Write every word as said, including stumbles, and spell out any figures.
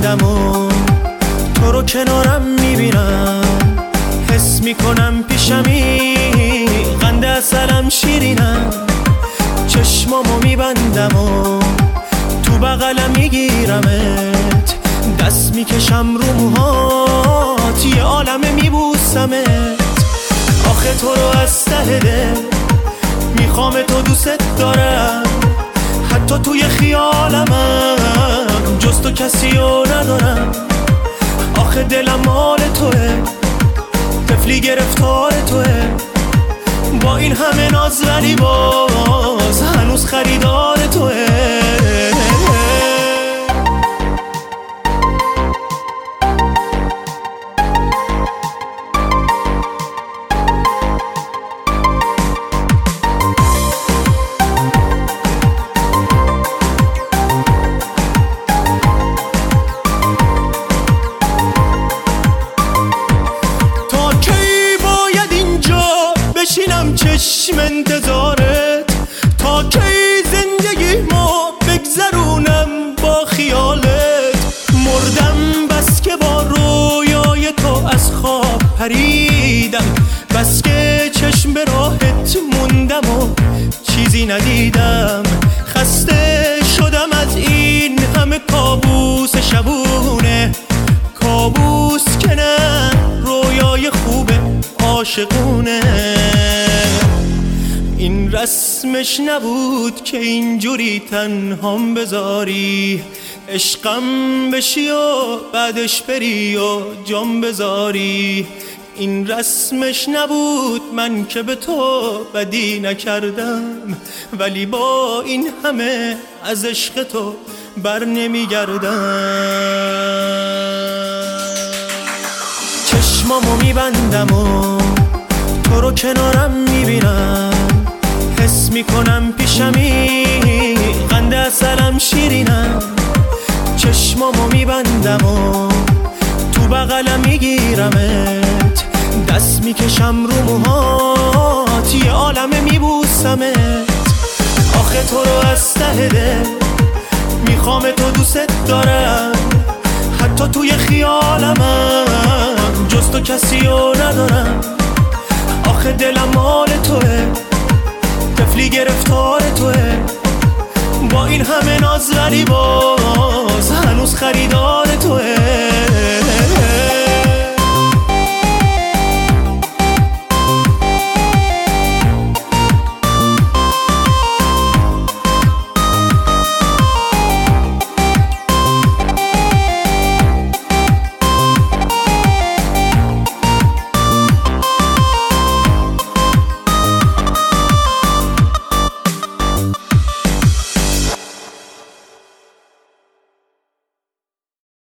میبندم و تو رو کنارم میبینم، حس میکنم پیشمی قند اصلم شیرینم. چشمامو میبندم و تو بغلم میگیرمت، دست میکشم رو موهات یه عالمه میبوسمت. آخه تو رو از ته دل میخوام، تو دوست دارم، حتی توی خیالمم جز تو کسی رو ندارم. آخه دلم مال توه، طفلی گرفتار توه، با این همه ناز ولی باز هنوز خریدار توه. بشینم چشم انتظارت، تا کی زندگی ما بگذرونم با خیالت. مردم بس که با رویای تو از خواب پریدم، بس که چشم به راحت موندم و چیزی ندیدم. خسته شدم از این همه کابوس شبونه، کابوس که نه رویای خوبه عاشقونه. این رسمش نبود که اینجوری تنهام بذاری، عشقم بشی و بعدش بری و جام بذاری. این رسمش نبود من که به تو بدی نکردم، ولی با این همه از عشق تو بر نمیگردم. چشمامو میبندم و تو رو کنارم میبینم، حس میکنم پیشمی قند اصلم شیرینم. چشمامو میبندم و تو بغلم میگیرمت، دست میکشم رو موهات یه عالمه میبوسمت. آخه تو رو از ته دل میخوام، تو دوست دارم، حتی توی خیالمم جز تو کسی رو ندارم. آخه دلم مال توه، طفلی گرفتار توه، با این همه ناز ولی باز هنوز خریدار توه.